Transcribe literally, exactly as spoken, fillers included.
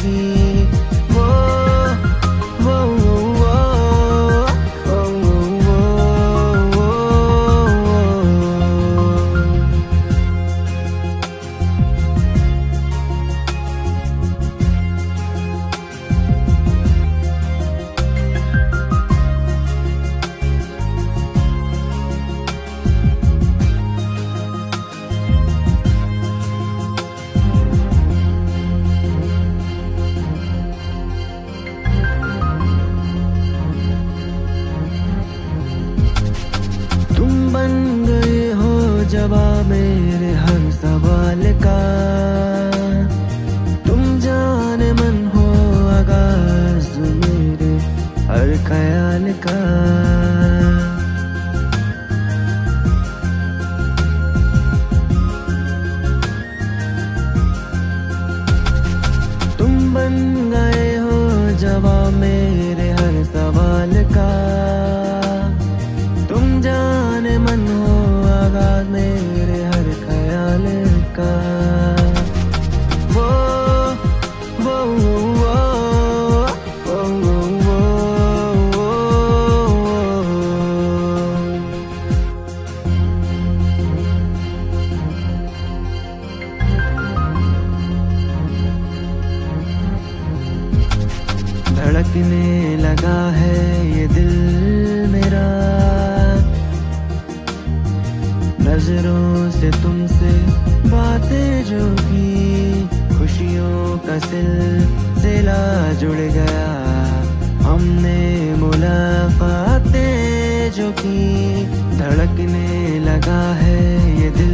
की। वो वो वो वो वो वो बन गए हो जवाब मेरे हर सवाल का। तुम जाने मन हो आगाज मेरे हर ख्याल का। तुम बन गए हो जवाब मेरे हर सवाल का। तुम जाने मन हो आगाज मेरे हर ख्याल का। वो वो वो वो वो वो धड़कने लगा है ये दिल मेरा। नजरों से तुमसे बातें जो की, खुशियों का सिलसिला जुड़ गया। हमने मुलाकातें जो की, धड़कने लगा है ये दिल